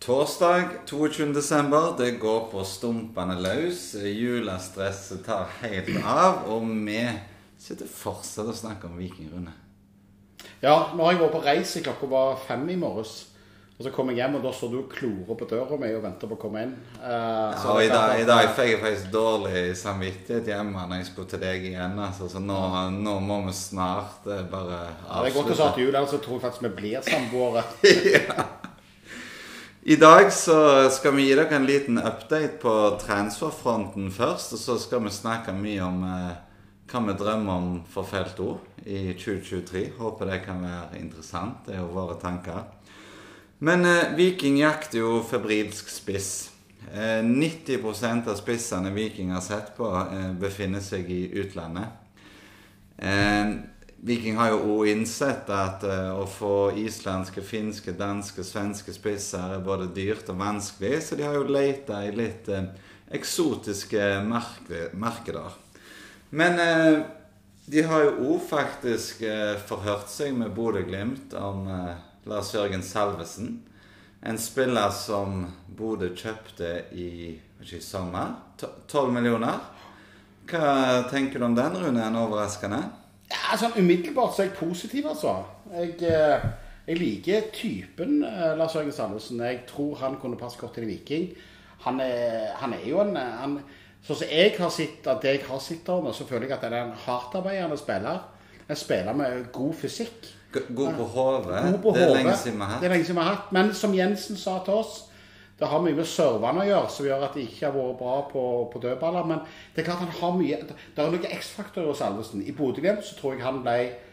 Torsdag 22. desember, det går på stumpene løs. Julestresset tar helt av, og vi sitter fortsatt og snakker om Viking, Rune. Ja, nå har jeg vært på reise, klokka var 5 i morges. Og så kom jeg hjem, og da står du og klorer på døra med og venter på å komme inn. Og i dag fikk jeg faktisk dårlig samvittighet hjemme når jeg skulle til deg igjen. Altså, så nå må vi snart bare avslutte. Ja, det er godt å starte jul, så tror jeg faktisk vi blir samboere. Ja. I dag så skal vi gi dere en liten update på transferfronten først, og så skal vi snakke mye om hva vi drømmer om for felt O i 2023. Håper det kan være interessant, det er jo våre tanker. Men Viking jakter jo febrilsk spiss. 90% av spissene Viking har sett på befinner seg i utlandet. Viking har jo også innsett at å få islandske, finske, danske, svenske spisser er både dyrt og vanskelig, så de har jo letet i litt eksotiske markeder. Men de har jo også faktisk forhørt seg med Bodø Glimt om Lars-Jørgen Salvesen, en spiller som Bodø kjøpte i sommer, 12 millioner. Hva tenker du om den, Rune? En overraskende? Ja, sånn umiddelbart så er jeg positiv, altså. Jeg liker typen Lars-Jørgen Salvesen. Jeg tror han kunne passe godt til Viking. Han er jo en... Sånn som jeg har sett, at jeg har sett av, så føler jeg at det er en hardtarbeidende spiller. En spiller med god fysikk. God på hodet. Det er lenge siden vi har hatt. Men som Jensen sa til oss, det har mye med serverne å gjøre, som gjør at de ikke har vært bra på dødballer. Men det er klart han har mye... Det er noen X-faktorer hos Salvesen. I Bodø Glimt så tror jeg han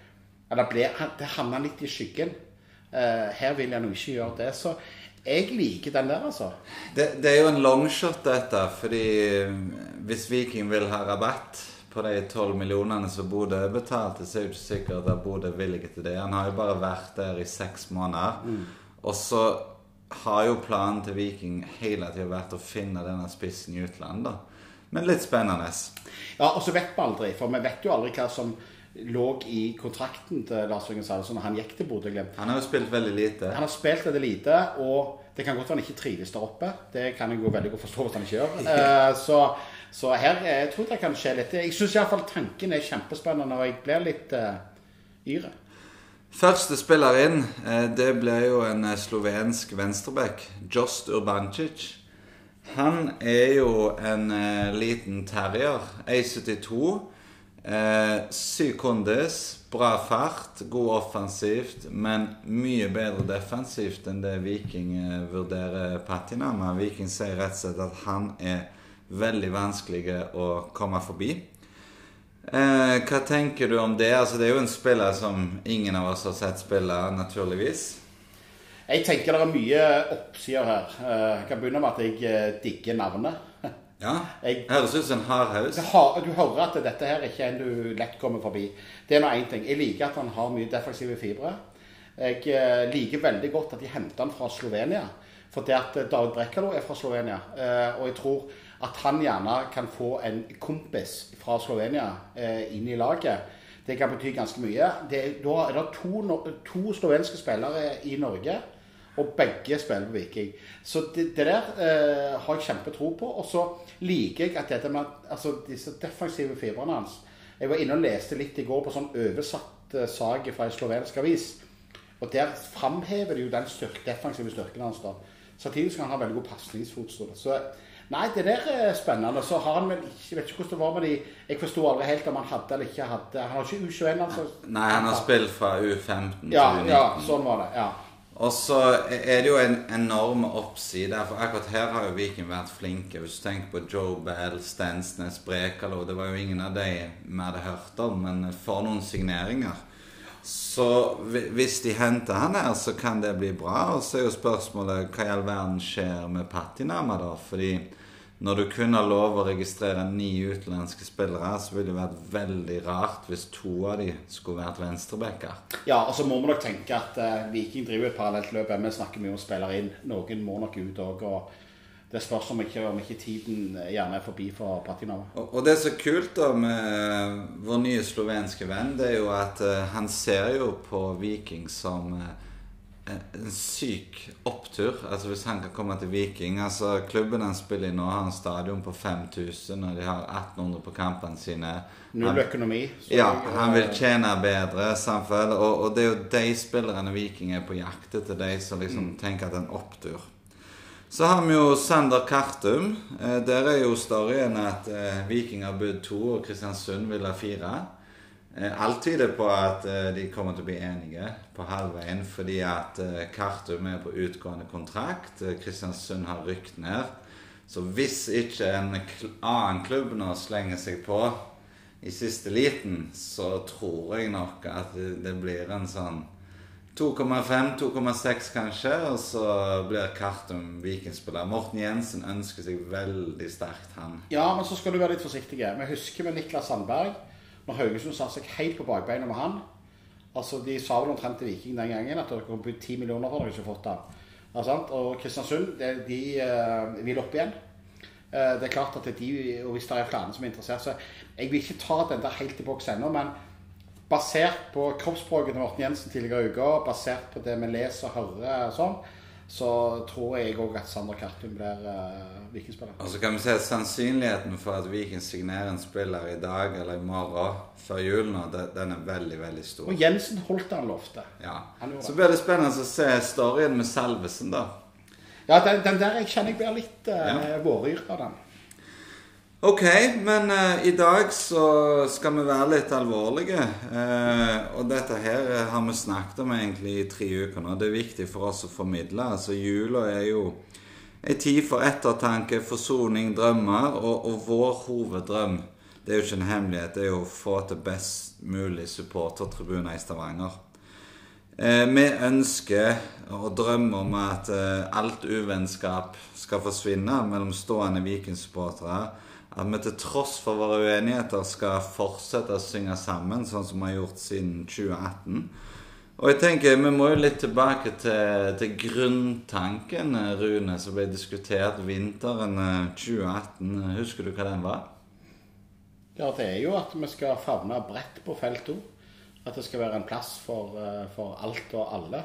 det havnet litt i skyggen. Her vil jeg nå ikke gjøre det, så jeg liker den der, altså. Det er jo en longshot dette, fordi hvis Viking vil ha rabatt på de 12 millionene som Bodø betalte, så er jo ikke sikkert at Bodø er villig til det. Han har jo bare vært der i 6 måneder. Og så har jo planen til Viking hele tiden vært å finne denne spissen i utlandet. Men litt spennende. Ja, og så vet vi aldri, for vi vet jo aldri hva som lå i kontrakten til Lars-Jørgen Salvesen når han gikk til Bodø Glimt. Han har jo spilt veldig lite. Han har spilt veldig lite, og det kan godt være han ikke trives der oppe. Det kan jeg jo veldig godt forstå hvis han ikke gjør. Så her jeg tror det kan skje litt. Jeg synes i hvert fall tanken er kjempespennende, og jeg blir litt yre. Første spiller inn, det ble jo en slovensk venstreback, Jost Urbancic. Han er jo en liten terrier, 1,72, syk kondis, bra fart, god offensivt, men mye bedre defensivt enn det Viking vurderer Patinama. Viking sier rett og slett at han er veldig vanskelig å komme forbi. Hva tenker du om det? Altså, det er jo en spiller som ingen av oss har sett spille, naturligvis. Jeg tenker det er mye oppsider her. Jeg kan begynne med at jeg digger navnet. Ja, høres ut som en hardhaus. Du hører at dette her er ikke en du lett kommer forbi. Det er noe en ting. Jeg liker at han har mye defensive fibre. Jeg liker veldig godt at de henter han fra Slovenia. For det at David Brekalo er fra Slovenia. Og jeg tror at han gjerne kan få en kompis fra Slovenia inn i laget. Det kan bety ganske mye. Da er det to slovenske spillere i Norge, og begge spiller på Viking. Så det der har jeg kjempetro på, og så liker jeg at dette med disse defensive fibrene hans. Jeg var inne og leste litt i går på sånn oversatt sag fra en slovensk avis, og der fremhever de jo den defensive styrken hans da. Samtidig skal han ha veldig god passningsfot. Så nei, det der er spennende. Så har han vel ikke, jeg vet ikke hvordan det var med de, jeg forstod aldri helt om han hadde eller ikke hadde. Han har ikke U21 altså. Nei, han har spilt fra U15 til U19. Ja, sånn var det, ja. Og så er det jo en enorm oppside, for akkurat her har jo Viking vært flinke. Hvis du tenker på Joe Bell, Stensnes, Brekalo, det var jo ingen av de vi hadde hørt om, men for noen signeringer. Så hvis de henter han her, så kan det bli bra. Og så er jo spørsmålet hva i all verden skjer med Patinama da, fordi når du kunne ha lov å registrere 9 utenlandske spillere, så ville det vært veldig rart hvis 2 av de skulle vært venstrebacker. Ja, og så må vi nok tenke at Viking driver et parallelt løp. Vi snakker mye om spillere inn. Noen må nok ut også, og det spørs om ikke tiden gjerne er forbi for Patinama. Og det er så kult da med vår nye slovenske venn, det er jo at han ser jo på Viking som en syk opptur. Altså hvis han kan komme til Viking. Altså klubben han spiller i nå har en stadion på 5000, og de har 1800 på kampene sine. Null økonomi. Ja, han vil tjene bedre, samfunn. Og det er jo de spillerne Viking er på jakt etter, de som liksom tenker at det er en opptur. Så har vi jo Sander Kartum. Der er jo storyen at Viking har budt 2, og Kristiansund vil ha 4. Alt tyder på at de kommer til å bli enige på halvveien, fordi at Kartum er på utgående kontrakt, Kristiansund har rykt ned. Så hvis ikke en annen klubb nå slenger seg på i siste liten, så tror jeg nok at det blir en sånn 2,5, 2,6 kanskje, og så blir Kartum Vikingspiller. Morten Jensen ønsker seg veldig sterkt han. Ja, men så skal du være litt forsiktig. Vi husker med Niklas Sandberg, når Haugesund satt seg helt på bakbeina med han. Altså, de sa vel omtrent til Viking den gangen at dere kom på 10 millioner for dere ikke fått han. Ja, sant? Og Kristiansund, de vil opp igjen. Det er klart at de, og hvis det er flere som er interessert, så jeg vil ikke ta den der helt i boks ennå, men basert på kroppsspråket til Morten Jensen tidligere i uka, basert på det vi leser og hører og sånn, så tror jeg også at Sander Kartum blir Vikingspiller. Og så kan vi si at sannsynligheten for at Viking signerer en spiller i dag eller i morgen før jul nå, den er veldig, veldig stor. Og Jensen holdt han lovte. Ja. Så blir det spennende å se storyen med Salvesen da. Ja, den der jeg kjenner jeg blir litt våryr av den. Ok, men i dag så skal vi være litt alvorlige, og dette her har vi snakket om egentlig i 3 uker nå. Det er viktig for oss å formidle. Altså jula er jo en tid for ettertanke, forsoning, drømmer, og vår hoveddrøm, det er jo ikke en hemmelighet, det er jo å få til best mulig supportertribuner i Stavanger. Vi ønsker og drømmer om at alt uvennskap skal forsvinne mellom stående Viking-supportere, at vi til tross for våre uenigheter skal fortsette å synge sammen, sånn som vi har gjort siden 2018. Og jeg tenker, vi må jo litt tilbake til grunntanken, Rune, som ble diskutert vinteren 2018. Husker du hva den var? Ja, det er jo at vi skal favne bredt på felt 2. At det skal være en plass for alt og alle.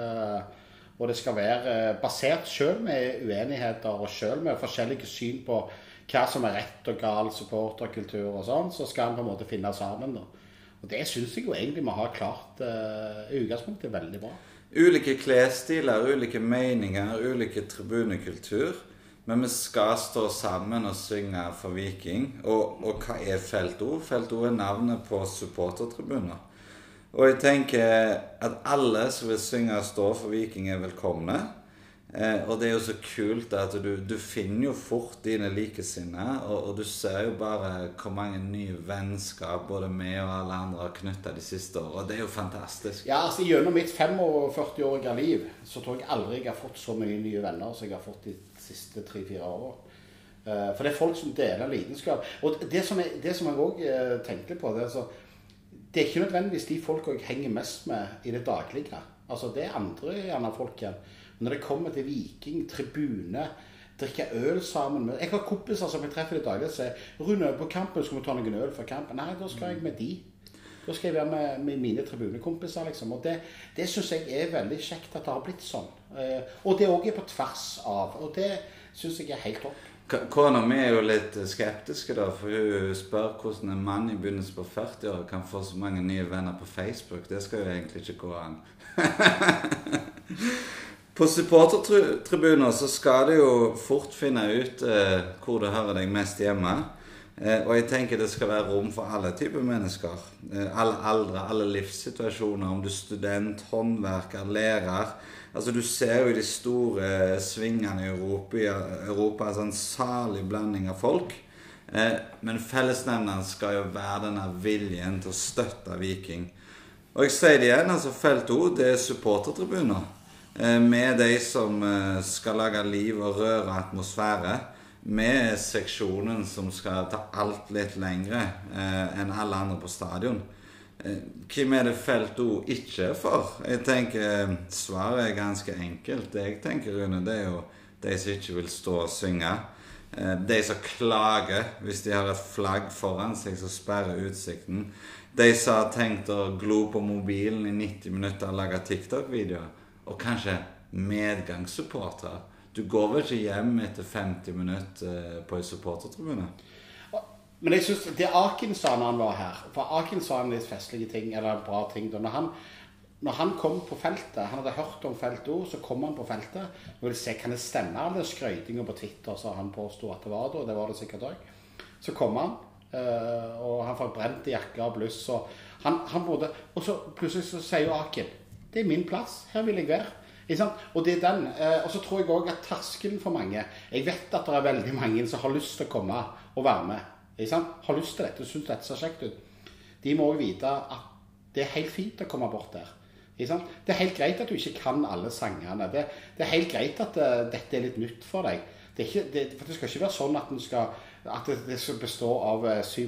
Og det skal være basert selv med uenigheter og selv med forskjellige syn på hva som er rett og gal supporterkultur og sånn, så skal han på en måte finne sammen da. Og det synes jeg jo egentlig vi har klart i utgangspunktet veldig bra. Ulike klesstiler, ulike meninger, ulike tribunekultur, men vi skal stå sammen og synge for Viking. Og hva er Felt O? Felt O er navnet på supportertribuner. Og jeg tenker at alle som vil synge og stå for Viking er velkomne. Og det er jo så kult at du finner jo fort dine likesinne, og du ser jo bare hvor mange nye vennskap både meg og alle andre har knyttet de siste årene, og det er jo fantastisk. Ja, altså gjennom mitt 45-årige liv, så tror jeg aldri jeg har fått så mye nye venner som jeg har fått de siste 3-4 årene. For det er folk som deler lidenskap. Og det som jeg også tenker på, det er ikke nødvendigvis de folk jeg henger mest med i det daglige. Altså det er andre gjerne folk igjen. Når det kommer til Viking, tribune, drikke øl sammen med... Jeg har kompiser som jeg treffer i dag og sier, Rune, på kampen skal vi ta noen øl for kampen. Nei, da skal jeg med de. Da skal jeg være med mine tribunekompiser, liksom. Og det synes jeg er veldig kjekt at det har blitt sånn. Og det også er på tvers av. Og det synes jeg er helt topp. Kona mi er jo litt skeptiske da, for hun spør hvordan en mann i begynnelsen på 40 år kan få så mange nye venner på Facebook. Det skal jo egentlig ikke gå an. På supportertribuner så skal du jo fort finne ut hvor du hører deg mest hjemme. Og jeg tenker det skal være rom for alle typer mennesker. Alle aldre, alle livssituasjoner. Om du er student, håndverker, lærer. Altså du ser jo de store svingene i Europa en sånn salig blanding av folk. Men fellesnevneren skal jo være denne viljen til å støtte Viking. Og jeg sier det igjen, altså Felt O, det er supportertribuner. Med de som skal lage liv og røre atmosfære, med seksjonen som skal ta alt litt lengre enn alle andre på stadion. Hvem er det Felt O ikke er for? Jeg tenker svaret er ganske enkelt. Det jeg tenker, Rune, det er jo de som ikke vil stå og synge. De som klager hvis de har et flagg foran seg som sperrer utsikten. De som har tenkt å glo på mobilen i 90 minutter og lage TikTok-videoer. og kanskje medgangssupportere. Du går vel ikke hjem etter 50 minutter på en supportertribune? Men jeg synes det Akin sa når han var her, for Akin sa en litt festlige ting, eller bra ting, da når han kom på feltet, han hadde hørt om feltord, så kom han på feltet, og ville se, kan det stemme av det skrøytinger på Twitter, så han påstod at det var det, og det var det sikkert også. Så kom han, og han får brent jakke og bluss, og han både, og så plutselig så sier jo Akin, det min plass, her vil jeg være. Og det den, og så tror jeg også at terskelen for mange, jeg vet at det veldig mange som har lyst til å komme og være med, har lyst til dette, synes dette ser kjekt ut. De må også vite at det helt fint å komme bort der. Det helt greit at du ikke kan alle sangene. Det helt greit at dette litt nytt for deg. For det skal ikke være sånn at det skal bestå av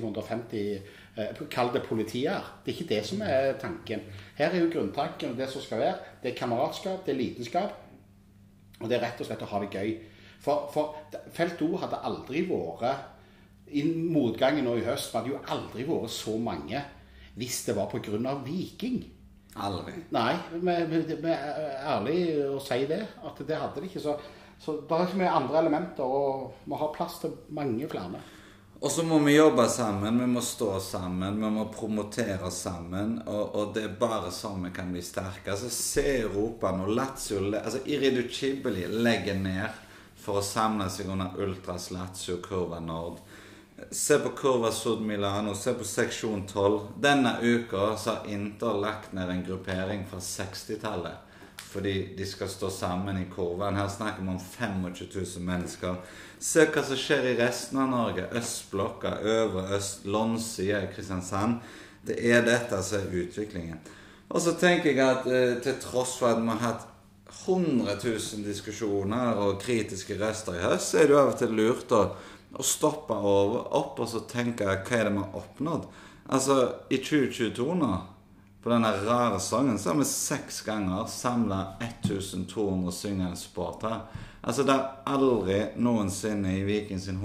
750 kall det politier. Det ikke det som tanken. Her jo grunntanken, og det som skal være, det kameratskap, det lidenskap, og det rett og slett å ha det gøy. For Felt O hadde aldri vært i motgangen nå i høst, hadde jo aldri vært så mange hvis det var på grunn av Viking. Aldri. Nei, vi ærlig å si det, at det hadde det ikke. Så det ikke mye andre elementer, og vi har plass til mange flere. Og så må vi jobbe sammen, vi må stå sammen, vi må promotere sammen, og det bare sånn vi kan bli sterke. Altså, se Europa når Lazio, irreducibili legger ned for å samle seg under Ultras Lazio Curva Nord. Se på Curva Sud Milano, se på seksjon 12. Denne uka så har Inter lagt ned en gruppering fra 60-tallet, fordi de skal stå sammen i kurven. Her snakker vi om 25 000 mennesker. Se hva som skjer i resten av Norge. Østblokka, Øvre Øst, Lånsida i Kristiansand. Det dette som utviklingen. Og så tenker jeg at til tross for at vi har hatt 100 000 diskusjoner og kritiske røster i høst, så det jo av og til lurt å stoppe opp og så tenke hva det vi har oppnådd. Altså, i 2022 nå, på denne rare sangen, så har vi 6 ganger samlet 1200 syngende supportere. Altså, det har aldri noensinne i Viking sin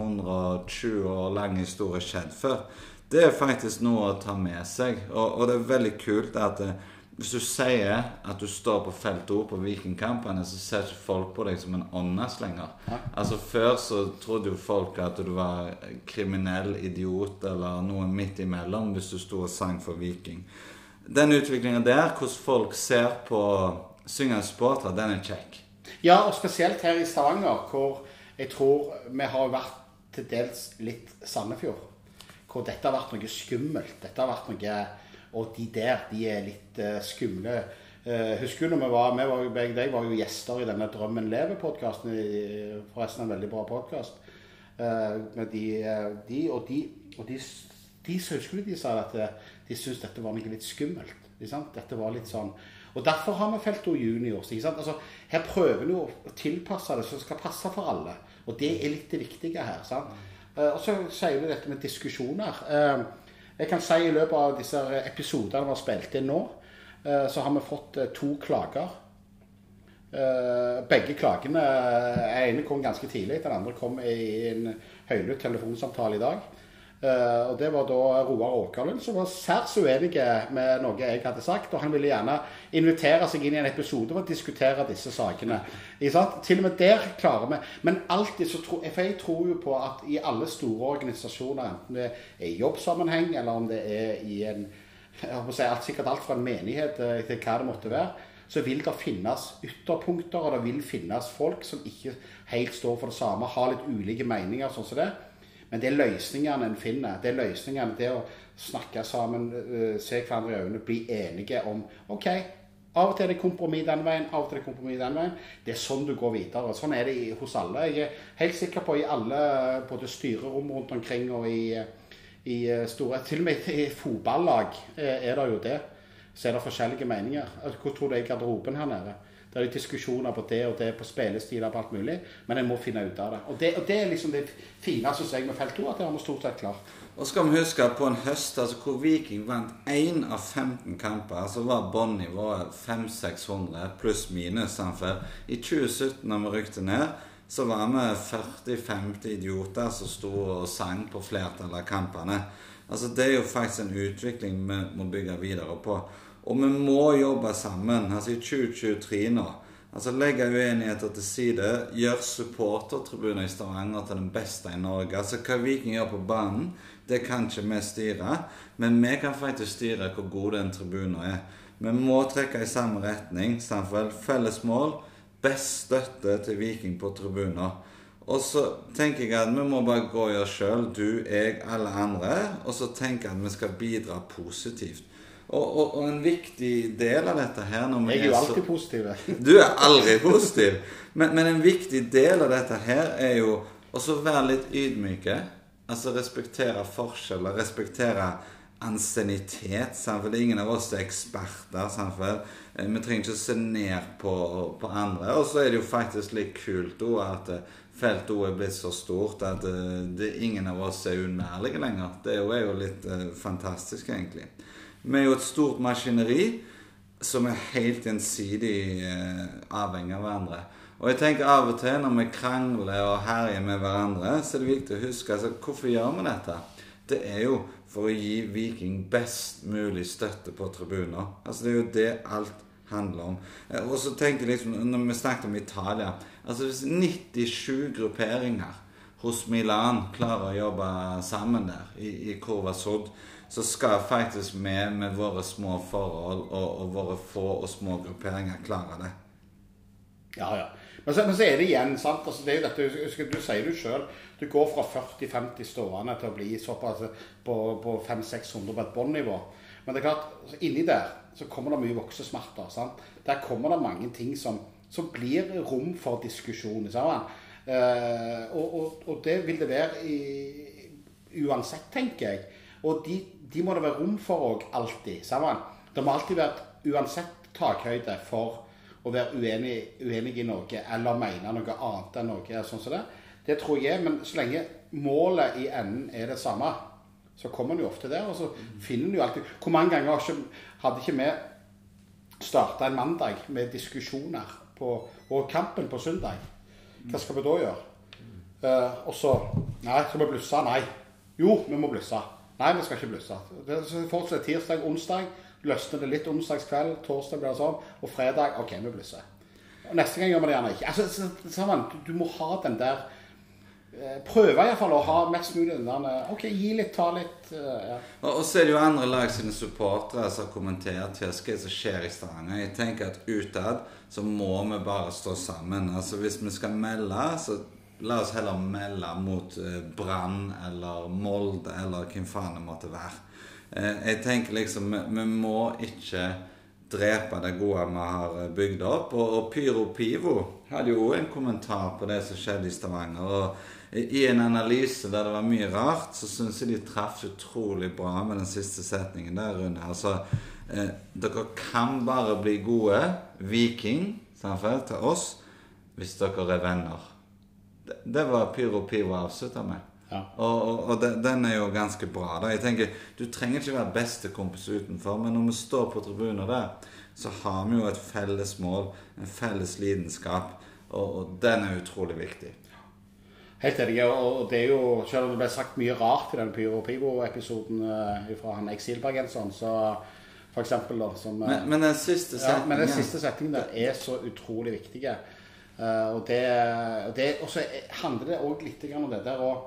120 år lange historie skjedd før. Det faktisk noe å ta med seg, og det veldig kult at hvis du sier at du står på Felt O på Vikingkampene, så ser ikke folk på deg som en åndas lenger. Altså før så trodde jo folk at du var kriminell idiot eller noe midt imellom hvis du stod og sang for Viking. Den utviklingen der, hvordan folk ser på syngende supportere, den kjekk. Ja, og spesielt her i Stavanger, hvor jeg tror vi har vært til dels litt Sandefjord, hvor dette har vært noe skummelt, dette har vært noe. Og de litt skumle. Husker du når vi var jo gjester i denne Drømmen Lever-podcasten, forresten en veldig bra podcast. Med de så husker du de sa at de synes dette var noe litt skummelt. Dette var litt sånn. Og derfor har vi Felt O Juniors. Altså, her prøver vi å tilpasse det så det skal passe for alle. Og det litt det viktige her. Sant? Og så sier du dette med diskusjoner. Jeg kan si i løpet av disse episoderne vi har spilt inn nå, så har vi fått 2 klager. Begge klagene, ene kom ganske tidlig, den andre kom i en høylytt telefonsamtale i dag. Og det var da Roar Åkerlund som var særs uenige med noe jeg hadde sagt, og han ville gjerne invitere seg inn i en episode for å diskutere disse sakene. Til og med der klarer vi, men alltid så for jeg tror jo på at i alle store organisasjoner, enten det i jobbsammenheng, eller om det i en, jeg må si, sikkert alt fra en menighet til hva det måtte være, så vil det finnes ytterpunkter, og det vil finnes folk som ikke helt står for det samme, har litt ulike meninger, sånn som det. Men det løsningene en finner, det løsningene, det å snakke sammen, se hverandre i øynene, bli enige om, ok, av og til det kompromiss den veien, av og til det kompromiss den veien. Det sånn du går videre. Sånn det hos alle. Jeg helt sikker på i alle, både styrerom rundt omkring og i store, til og med i fotballag det jo det. Så det forskjellige meninger. Hvor tror du i garderoben her nede? Det jo diskusjoner på det og det, på spillestiler og på alt mulig, men en må finne ut av det. Og det liksom det fine, synes jeg, med Felt O, at det har vi stort sett klart. Og skal vi huske på en høst, altså hvor Viking vant 1 av 15 kamper, altså var båndnivået 500-600 pluss minus, for i 2017 når vi rykte ned, så var vi 40-50 idioter som stod og sang på flertallet av kampene. Altså det jo faktisk en utvikling vi må bygge videre på. Og vi må jobbe sammen, altså i 2023 nå. Altså legge uenigheter til side, gjøre supportertribuner i Stavanger til den beste i Norge. Altså hva Viking gjør på banen, det kan ikke vi styre, men vi kan faktisk styre hvor god den tribunen er. Vi må trekke i samme retning, samtidig felles mål, best støtte til Viking på tribuner. Og så tenker jeg at vi må bare gå i oss selv, du, jeg, alle andre, og så tenker jeg at vi skal bidra positivt. Og en viktig del av dette her... Jeg er jo alltid positiv. Du er aldri positiv. Men en viktig del av dette her er jo også være litt ydmyke. Altså respektere forskjeller, respektere ansiennitet. For ingen av oss er eksperter. Vi trenger ikke se ned på andre. Og så er det jo faktisk litt kult at feltet er blitt så stort at ingen av oss er unærlige lenger. Det er jo litt fantastisk egentlig. Vi er jo et stort maskineri som er helt gjensidig avhengig av hverandre. Og jeg tenker av og til når vi krangler og herjer med hverandre, så er det viktig å huske, altså, hvorfor gjør vi dette? Det er jo for å gi Viking best mulig støtte på tribuner. Altså det er jo det alt handler om. Og så tenker jeg liksom, når vi snakket om Italia, altså hvis 97 grupperinger hos Milan klarer å jobbe sammen der, i Curva Sud, så skal faktisk vi med våre små forhold og våre få og små grupperinger klare det. Ja. Men så er det igjen, sant? Altså, det er jo dette, du sier det selv, du går fra 40-50 stående til å bli såpass på 500-600 på et båndnivå. Men det er klart, inni der så kommer det mye voksesmerter, sant? Der kommer det mange ting som blir rom for diskusjon, sammen. Og det vil det være uansett, tenker jeg. Og de må det være rom for også alltid, sammen. Det må alltid være uansett takhøyde for å være uenig i noe, eller mene noe annet enn noe, sånn som det. Det tror jeg, men så lenge målet i enden er det samme, så kommer man jo ofte der, og så finner man jo alltid... Hvor mange ganger hadde ikke vi startet en mandag med diskusjoner og kampen på søndag? Hva skal vi da gjøre? Og så, nei, skal vi blusse? Nei. Jo, vi må blusse. Nei, vi skal ikke blusse. Så fortsatt tirsdag, onsdag, løsner det litt onsdagskveld, torsdag blir det sånn, og fredag, ok, vi blusser. Og neste gang gjør vi det gjerne ikke. Altså, du må ha den der, prøve i hvert fall å ha mest mulig den der, ok, gi litt, ta litt, ja. Og så er det jo andre lag sine supportere som har kommentert til hva som skjer i Stavanger. Jeg tenker at utad så må vi bare stå sammen. Altså hvis vi skal melde, så la oss heller melde mot Brann eller Molde eller hvem faen det måtte være. Jeg tenker liksom, vi må ikke drepe det gode vi har bygd opp. Og Pyro Pivo hadde jo en kommentar på det som skjedde i Stavanger. Og i en analyse der det var mye rart, så synes jeg de traff utrolig bra med den siste setningen der, Rune. Altså, dere kan bare bli gode Viking, til oss, hvis dere er venner. Det var Pyro Pivo avsluttet med. Ja. Og den er jo ganske bra da. Jeg tenker, du trenger ikke være beste kompis utenfor, men når vi står på tribuner der, så har vi jo et felles mål, en felles lidenskap, og den er utrolig viktig. Helt enig, og det er jo, selv om det ble sagt mye rart i den Pyro Pivo-episoden fra han eksilbergenseren, så for eksempel da, som... Men den siste setningen... Ja, men den siste setningen der er så utrolig viktige. Og så handler det også litt om det der å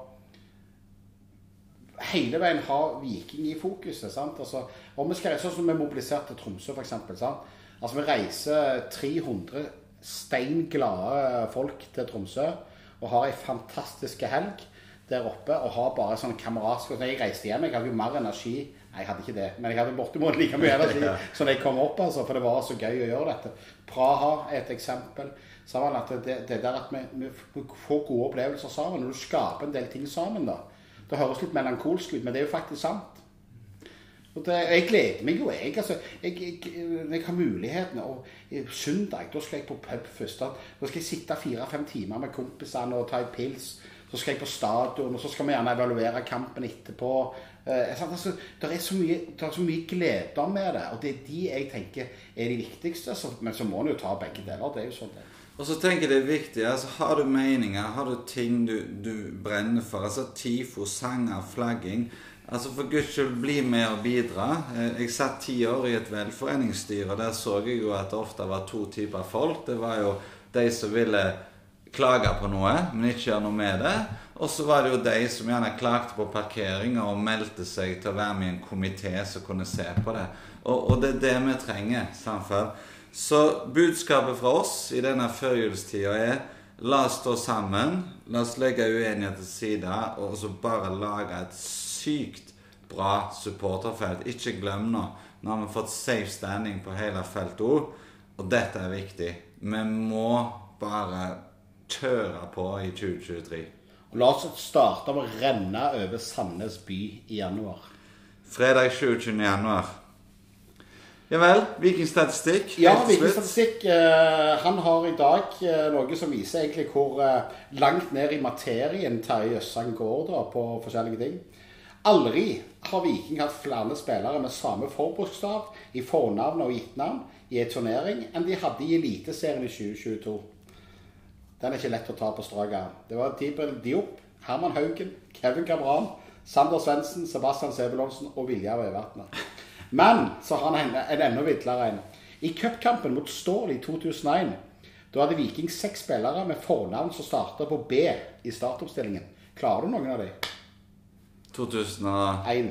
hele veien ha Viking i fokuset, sant? Altså, om vi skal reise, sånn som vi mobiliserte til Tromsø for eksempel, sant? Altså vi reiser 300 steinglade folk til Tromsø og har en fantastisk helg der oppe og har bare sånn kameratskap. Når jeg reiste hjem, jeg hadde jo mer energi. Nei, jeg hadde ikke det, men jeg hadde bortimot like mye energi så når jeg kom opp, altså, for det var så gøy å gjøre dette. Praha er et eksempel. Sammen at det der at vi får gode opplevelser sammen, når du skaper en del ting sammen da. Det høres litt melankolsk ut, men det er jo faktisk sant. Og jeg gleder meg jo, jeg har muligheten, og søndag, da skal jeg på pub først, da skal jeg sitte 4-5 timer med kompisene og ta et pils, så skal jeg på stadion, og så skal vi gjerne evaluere kampen etterpå. Altså, det er så mye glede med det, og det er de jeg tenker er de viktigste, men så må man jo ta begge deler, det er jo sånn det. Og så tenker jeg det er viktig, altså har du meninger, har du ting du brenner for, altså tifo, sanger, flagging, Altså for Guds skyld, bli med og bidra. Jeg satt 10 år i et velforeningsstyre, og der så jeg jo at det ofte var 2 typer folk. Det var jo de som ville klage på noe, men ikke gjøre noe med det. Og så var det jo de som gjerne klagte på parkeringer og meldte seg til å være med i en komité som kunne se på det. Og det er det vi trenger, samfunn. Så budskapet fra oss i denne førjulstida er: la oss stå sammen, la oss legge uenighet til side, og så bare lage et sykt bra supporterfelt. Ikke glem nå har vi fått safe standing på hele feltet også, og dette er viktig. Vi må bare kjøre på i 2023. Og la oss starte med å renne over Sandnes by i januar. Fredag 27. januar. Ja vel, Vikingstatistikk. Ja, Vikingstatistikk. Han har i dag noe som viser egentlig hvor langt ned i materien Terje Jøssang går da, på forskjellige ting. Aldri har Viking hatt flere spillere med samme forbokstav i fornavn og gittnavn i en turnering enn de hadde i Eliteserien i 2022. Den er ikke lett å ta på strak arm. Det var Tiber Diop, Herman Haugen, Kevin Cabran, Sander Svendsen, Sebastian Sebulonsen og Vilja Vevatnet. Men så har han en enda vidtlere en. I cupkampen mot Stål i 2001, da hadde Viking 6 spillere med fornavn som startet på B i startoppstillingen. Klarer du noen av dem? 2001?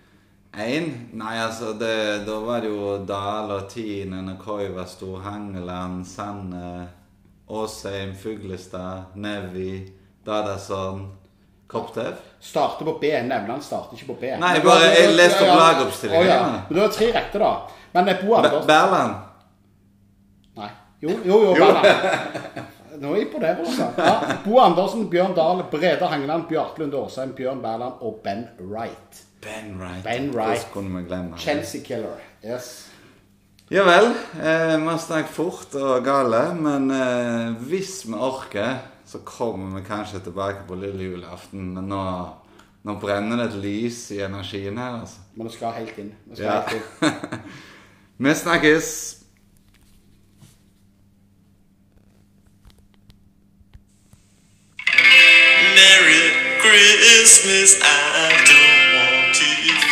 Nei, altså, da var det jo Dahl og Tinen og Koiva, Hangeland, Sanne, Åsheim, Fuglestad, Nevi, Dadason, Koptev. Starter på B, Nevland starter ikke på B. Nei, jeg leste opp lagoppstillingen. Ja. Men du har 3 retter da. Men Bo Andersen... Berland? Nei. Jo, Berland. Nå er jeg på det, også. Ja. Bo Andersen, Bjørn Dahl, Breda Hangeland, Bjartlund Åsheim, Bjørn Berland og Ben Wright. Ben Wright. Hvordan kunne vi glemme? Chelsea Killer, yes. Ja vel, vi har snakket fort og gale, men hvis vi orker, så kommer vi kanskje tilbake på lille julaften. Men nå brenner det et lys i energien her, altså. Men det skal helt inn. Helt inn. Vi snakkes! Merry Christmas, I don't want to